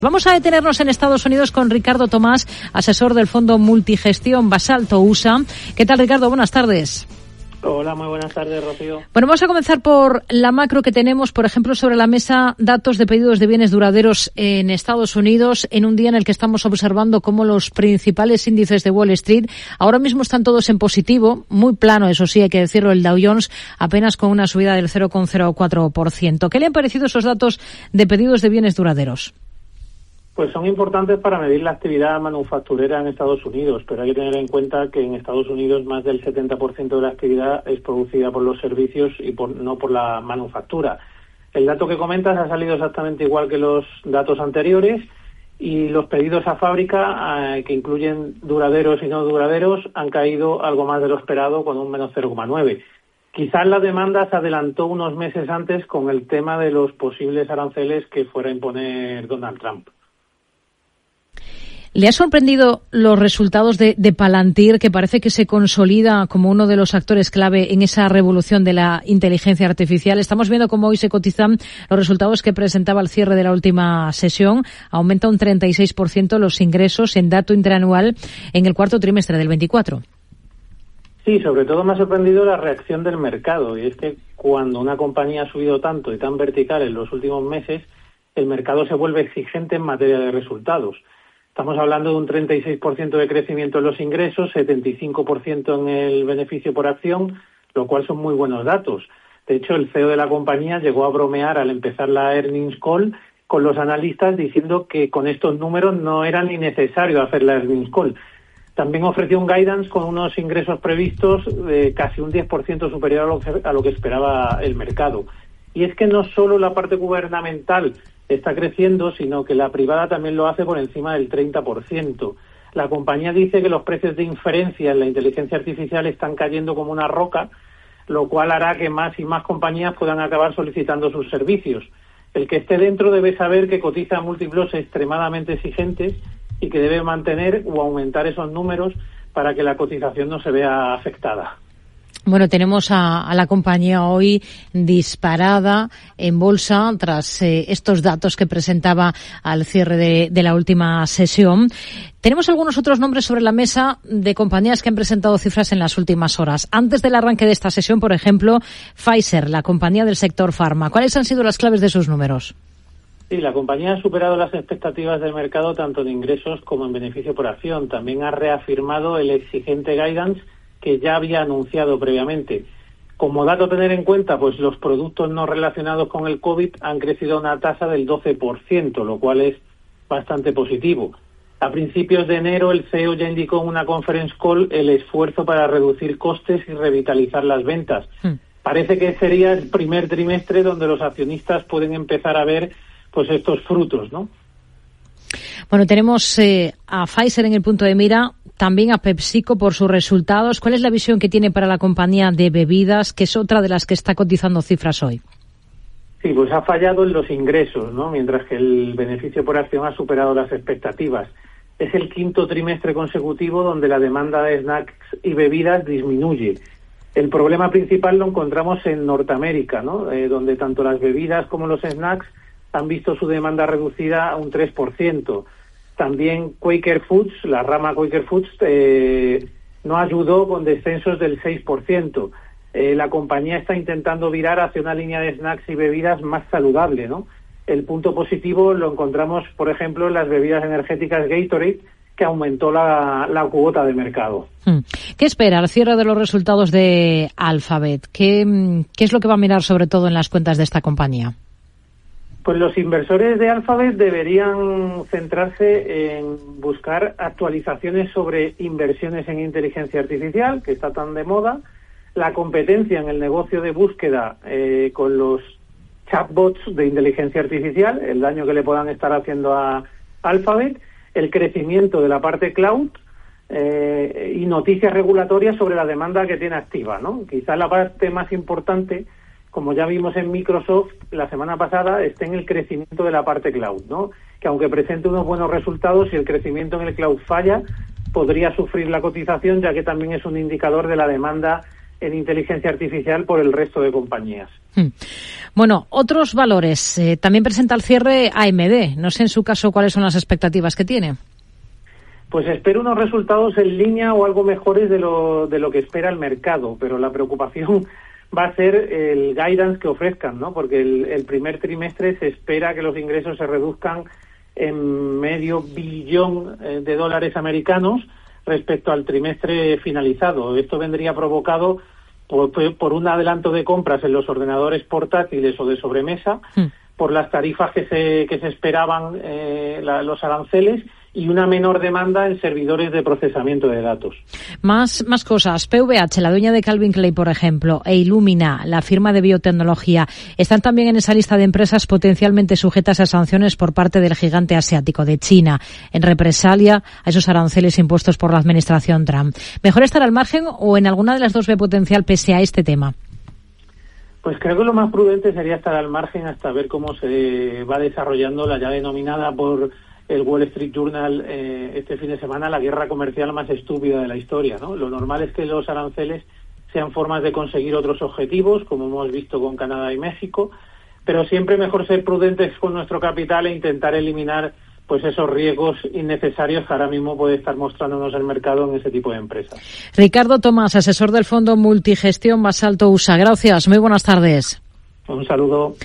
Vamos a detenernos en Estados Unidos con Ricardo Tomás, asesor del fondo multigestión Basalto USA. ¿Qué tal, Ricardo? Buenas tardes. Hola, muy buenas tardes, Rocío. Bueno, vamos a comenzar por la macro que tenemos, por ejemplo, sobre la mesa, datos de pedidos de bienes duraderos en Estados Unidos, en un día en el que estamos observando cómo los principales índices de Wall Street ahora mismo están todos en positivo, muy plano, eso sí, hay que decirlo, el Dow Jones apenas con una subida del 0,04%. ¿Qué le han parecido esos datos de pedidos de bienes duraderos? Pues son importantes para medir la actividad manufacturera en Estados Unidos, pero hay que tener en cuenta que en Estados Unidos más del 70% de la actividad es producida por los servicios y no por la manufactura. El dato que comentas ha salido exactamente igual que los datos anteriores y los pedidos a fábrica, que incluyen duraderos y no duraderos, han caído algo más de lo esperado con un menos 0,9. Quizás la demanda se adelantó unos meses antes con el tema de los posibles aranceles que fuera a imponer Donald Trump. ¿Le ha sorprendido los resultados de Palantir, que parece que se consolida como uno de los actores clave en esa revolución de la inteligencia artificial? Estamos viendo cómo hoy se cotizan los resultados que presentaba al cierre de la última sesión. Aumenta un 36% los ingresos en dato interanual en el cuarto trimestre del 24. Sí, sobre todo me ha sorprendido la reacción del mercado, y es que cuando una compañía ha subido tanto y tan vertical en los últimos meses, el mercado se vuelve exigente en materia de resultados. Estamos hablando de un 36% de crecimiento en los ingresos, 75% en el beneficio por acción, lo cual son muy buenos datos. De hecho, el CEO de la compañía llegó a bromear al empezar la earnings call con los analistas diciendo que con estos números no era ni necesario hacer la earnings call. También ofreció un guidance con unos ingresos previstos de casi un 10% superior a lo que esperaba el mercado. Y es que no solo la parte gubernamental está creciendo, sino que la privada también lo hace por encima del 30%. La compañía dice que los precios de inferencia en la inteligencia artificial están cayendo como una roca, lo cual hará que más y más compañías puedan acabar solicitando sus servicios. El que esté dentro debe saber que cotiza a múltiplos extremadamente exigentes y que debe mantener o aumentar esos números para que la cotización no se vea afectada. Bueno, tenemos a la compañía hoy disparada en bolsa tras estos datos que presentaba al cierre de la última sesión. Tenemos algunos otros nombres sobre la mesa de compañías que han presentado cifras en las últimas horas. Antes del arranque de esta sesión, por ejemplo, Pfizer, la compañía del sector farma. ¿Cuáles han sido las claves de sus números? Sí, la compañía ha superado las expectativas del mercado tanto en ingresos como en beneficio por acción. También ha reafirmado el exigente guidance que ya había anunciado previamente. Como dato a tener en cuenta, pues los productos no relacionados con el COVID han crecido a una tasa del 12%, lo cual es bastante positivo. A principios de enero, el CEO ya indicó en una conference call el esfuerzo para reducir costes y revitalizar las ventas. Parece que sería el primer trimestre donde los accionistas pueden empezar a ver pues estos frutos, ¿no? Bueno, tenemos a Pfizer en el punto de mira, también a PepsiCo por sus resultados. ¿Cuál es la visión que tiene para la compañía de bebidas, que es otra de las que está cotizando cifras hoy? Sí, pues ha fallado en los ingresos, ¿no? Mientras que el beneficio por acción ha superado las expectativas. Es el quinto trimestre consecutivo donde la demanda de snacks y bebidas disminuye. El problema principal lo encontramos en Norteamérica, ¿no? Donde tanto las bebidas como los snacks han visto su demanda reducida a un 3%. También Quaker Foods, la rama Quaker Foods, no ayudó con descensos del 6%. La compañía está intentando virar hacia una línea de snacks y bebidas más saludable, ¿no? El punto positivo lo encontramos, por ejemplo, en las bebidas energéticas Gatorade, que aumentó la cuota de mercado. ¿Qué espera al cierre de los resultados de Alphabet? ¿Qué es lo que va a mirar sobre todo en las cuentas de esta compañía? Pues los inversores de Alphabet deberían centrarse en buscar actualizaciones sobre inversiones en inteligencia artificial, que está tan de moda, la competencia en el negocio de búsqueda con los chatbots de inteligencia artificial, el daño que le puedan estar haciendo a Alphabet, el crecimiento de la parte cloud y noticias regulatorias sobre la demanda que tiene activa, ¿no? Quizás la parte más importante, como ya vimos en Microsoft la semana pasada, está en el crecimiento de la parte cloud, ¿no? Que aunque presente unos buenos resultados, si el crecimiento en el cloud falla, podría sufrir la cotización, ya que también es un indicador de la demanda en inteligencia artificial por el resto de compañías. Bueno, otros valores. También presenta al cierre AMD. No sé en su caso cuáles son las expectativas que tiene. Pues espero unos resultados en línea o algo mejores de lo que espera el mercado, pero la preocupación va a ser el guidance que ofrezcan, ¿no? Porque el primer trimestre se espera que los ingresos se reduzcan en $500 billón de dólares americanos respecto al trimestre finalizado. Esto vendría provocado por un adelanto de compras en los ordenadores portátiles o de sobremesa, por las tarifas que se esperaban, los aranceles, y una menor demanda en servidores de procesamiento de datos. Más cosas. PVH, la dueña de Calvin Klein, por ejemplo, e Illumina, la firma de biotecnología, están también en esa lista de empresas potencialmente sujetas a sanciones por parte del gigante asiático de China, en represalia a esos aranceles impuestos por la administración Trump. ¿Mejor estar al margen o en alguna de las dos ve potencial pese a este tema? Pues creo que lo más prudente sería estar al margen hasta ver cómo se va desarrollando la ya denominada por el Wall Street Journal este fin de semana la guerra comercial más estúpida de la historia, ¿no? Lo normal es que los aranceles sean formas de conseguir otros objetivos, como hemos visto con Canadá y México, pero siempre mejor ser prudentes con nuestro capital e intentar eliminar pues esos riesgos innecesarios que ahora mismo puede estar mostrándonos el mercado en ese tipo de empresas. Ricardo Tomás, asesor del fondo Multigestión Basalto USA. Gracias, muy buenas tardes. Un saludo.